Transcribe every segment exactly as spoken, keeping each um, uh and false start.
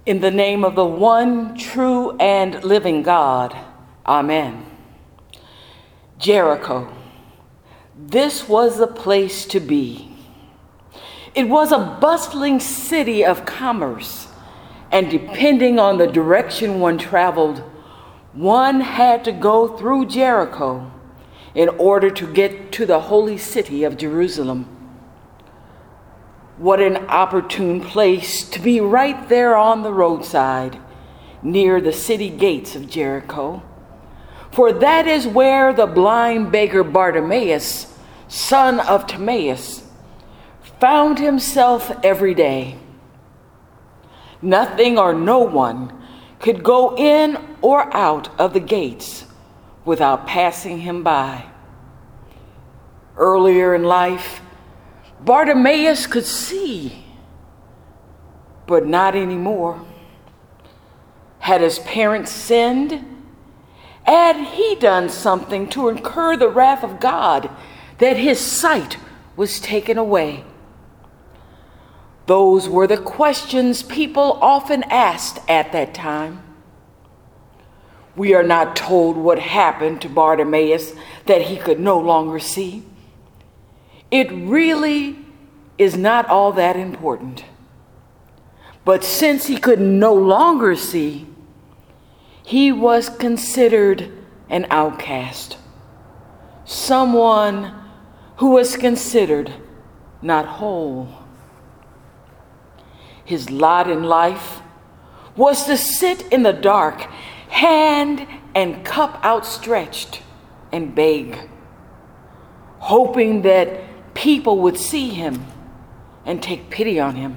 In the name of the one true and living God, amen. Jericho. This was the place to be. It was a bustling city of commerce, and depending on the direction one traveled, one had to go through Jericho in order to get to the holy city of Jerusalem. What an opportune place to be right there on the roadside, near the city gates of Jericho. For that is where the blind beggar Bartimaeus, son of Timaeus, found himself every day. Nothing or no one could go in or out of the gates without passing him by. Earlier in life, Bartimaeus could see, but not anymore. Had his parents sinned? Had he done something to incur the wrath of God that his sight was taken away? Those were the questions people often asked at that time. We are not told what happened to Bartimaeus that he could no longer see. It really is not all that important. But since he could no longer see, he was considered an outcast, someone who was considered not whole. His lot in life was to sit in the dark, hand and cup outstretched, and beg, hoping that people would see him and take pity on him.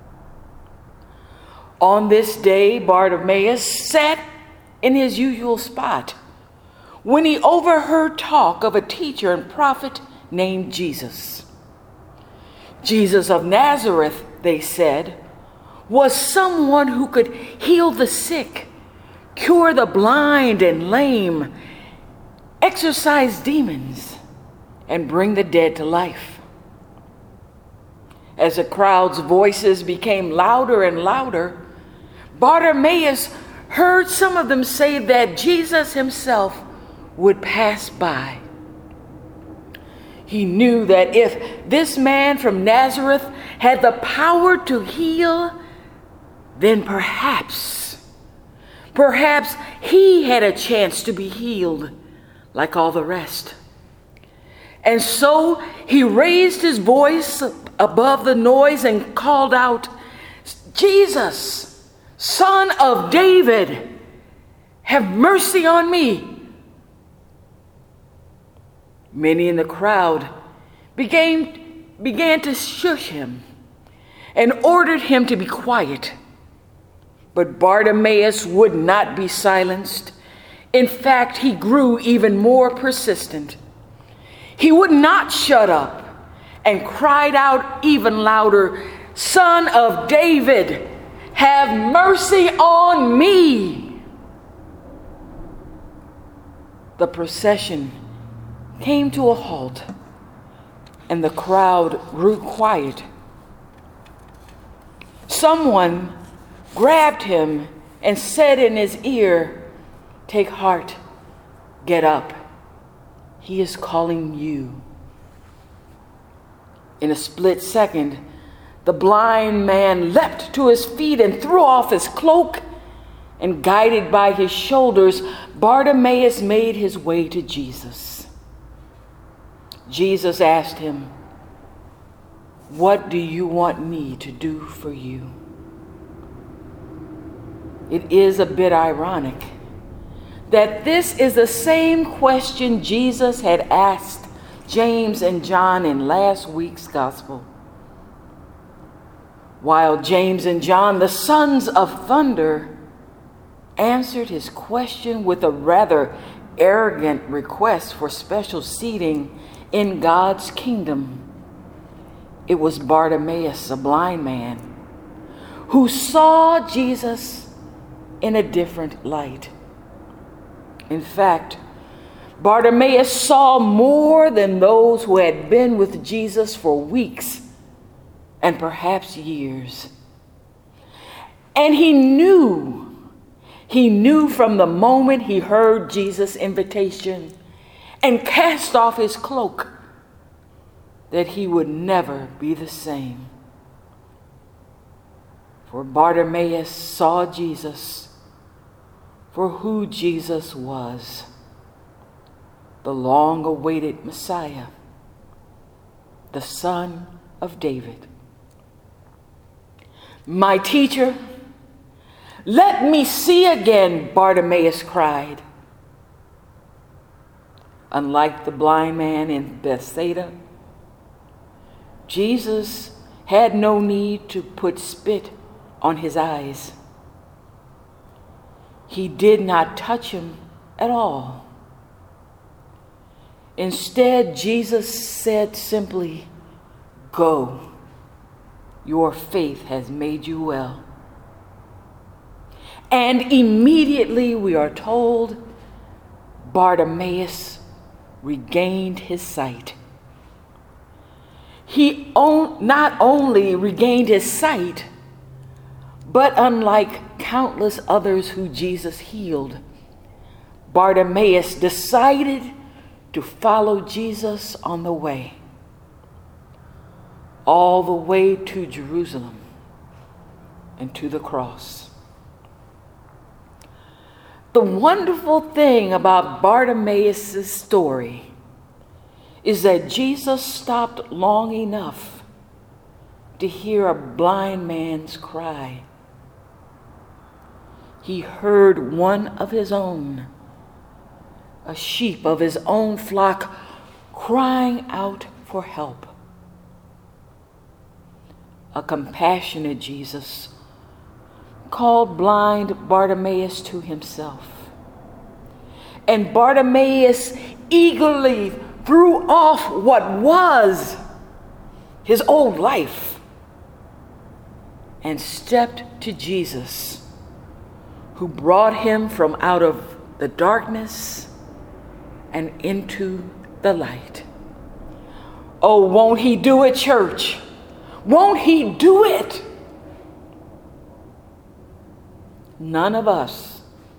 On this day, Bartimaeus sat in his usual spot when he overheard talk of a teacher and prophet named Jesus. Jesus of Nazareth, they said, was someone who could heal the sick, cure the blind and lame, exorcise demons, and bring the dead to life. As the crowd's voices became louder and louder, Bartimaeus heard some of them say that Jesus himself would pass by. He knew that if this man from Nazareth had the power to heal, then perhaps, perhaps he had a chance to be healed like all the rest. And so he raised his voice above the noise and called out, "Jesus, Son of David, have mercy on me." Many in the crowd began, began to shush him and ordered him to be quiet. But Bartimaeus would not be silenced. In fact, he grew even more persistent. He would not shut up and cried out even louder, "Son of David, have mercy on me." The procession came to a halt, and the crowd grew quiet. Someone grabbed him and said in his ear, "Take heart, get up. He is calling you." In a split second, the blind man leapt to his feet and threw off his cloak, and guided by his shoulders, Bartimaeus made his way to Jesus. Jesus asked him, "What do you want me to do for you?" It is a bit ironic that this is the same question Jesus had asked James and John in last week's gospel. While James and John, the sons of thunder, answered his question with a rather arrogant request for special seating in God's kingdom, it was Bartimaeus, a blind man, who saw Jesus in a different light. In fact, Bartimaeus saw more than those who had been with Jesus for weeks and perhaps years. And he knew, he knew from the moment he heard Jesus' invitation and cast off his cloak that he would never be the same. For Bartimaeus saw Jesus for who Jesus was, the long-awaited Messiah, the Son of David. "My teacher, let me see again," Bartimaeus cried. Unlike the blind man in Bethsaida, Jesus had no need to put spit on his eyes. He did not touch him at all. Instead, Jesus said simply, "Go, your faith has made you well." And immediately, we are told, Bartimaeus regained his sight. He on, not only regained his sight, but unlike countless others who Jesus healed, Bartimaeus decided to follow Jesus on the way, all the way to Jerusalem and to the cross. The wonderful thing about Bartimaeus' story is that Jesus stopped long enough to hear a blind man's cry. He heard one of his own, a sheep of his own flock, crying out for help. A compassionate Jesus called blind Bartimaeus to himself. And Bartimaeus eagerly threw off what was his old life and stepped to Jesus, who brought him from out of the darkness and into the light. Oh, won't he do it, church? Won't he do it? None of us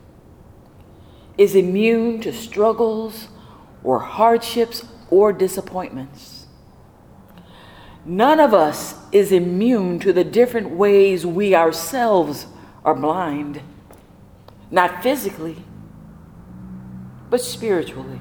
is immune to struggles or hardships or disappointments. None of us is immune to the different ways we ourselves are blind, not physically, but spiritually.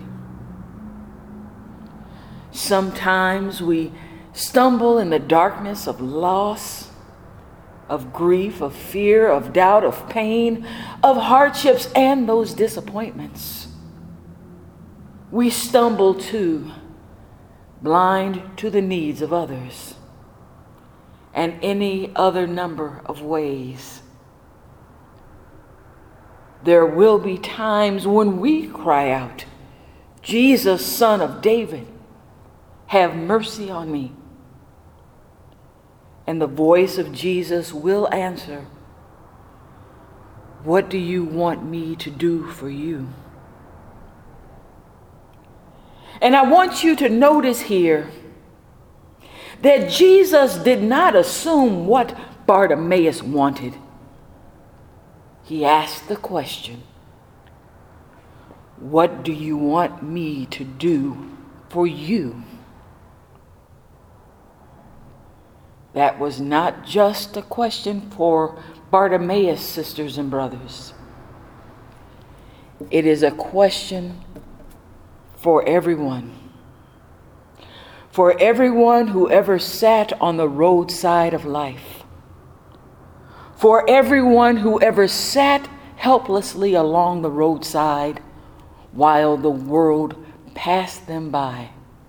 Sometimes we stumble in the darkness of loss, of grief, of fear, of doubt, of pain, of hardships, and those disappointments. We stumble too, blind to the needs of others, and any other number of ways. There will be times when we cry out, "Jesus, Son of David, have mercy on me." And the voice of Jesus will answer, "What do you want me to do for you?" And I want you to notice here that Jesus did not assume what Bartimaeus wanted. He asked the question, "What do you want me to do for you?" That was not just a question for Bartimaeus, sisters and brothers. It is a question for everyone. For everyone who ever sat on the roadside of life. For everyone who ever sat helplessly along the roadside while the world passed them by.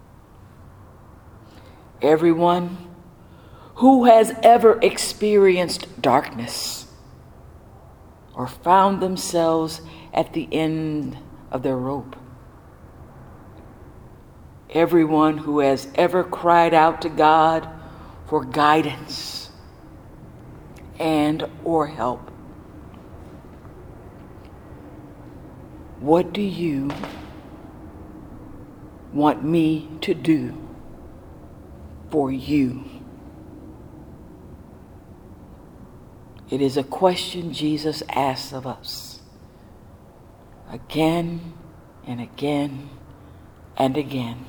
Everyone who has ever experienced darkness or found themselves at the end of their rope. Everyone who has ever cried out to God for guidance and or help. What do you want me to do for you? It is a question Jesus asks of us again and again and again.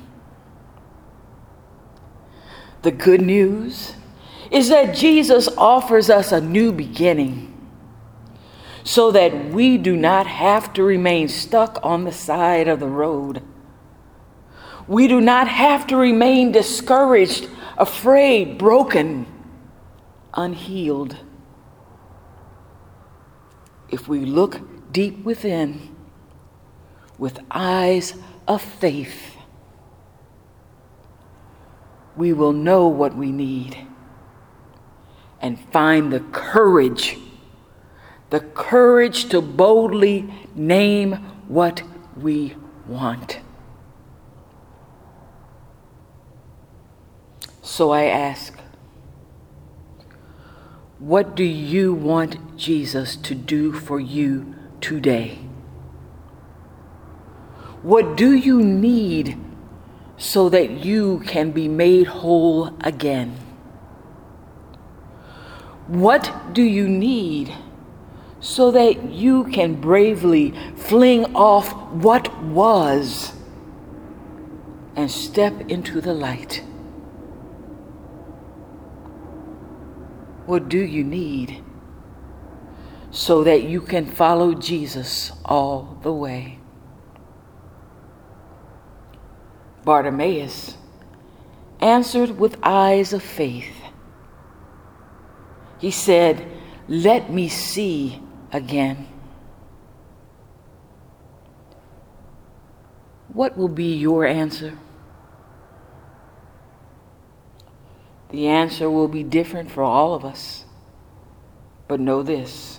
The good news is that Jesus offers us a new beginning so that we do not have to remain stuck on the side of the road. We do not have to remain discouraged, afraid, broken, unhealed. If we look deep within with eyes of faith, we will know what we need and find the courage, the courage to boldly name what we want. So I ask, what do you want Jesus to do for you today? What do you need so that you can be made whole again? What do you need so that you can bravely fling off what was and step into the light? What do you need so that you can follow Jesus all the way? Bartimaeus answered with eyes of faith. He said, "Let me see again." What will be your answer? The answer will be different for all of us. But know this: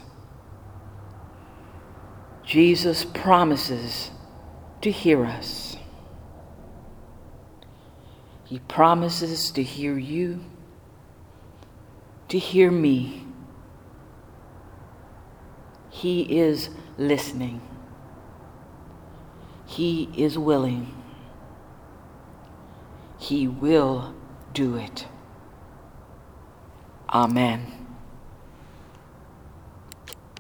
Jesus promises to hear us. He promises to hear you, to hear me. He is listening. He is willing. He will do it. Amen.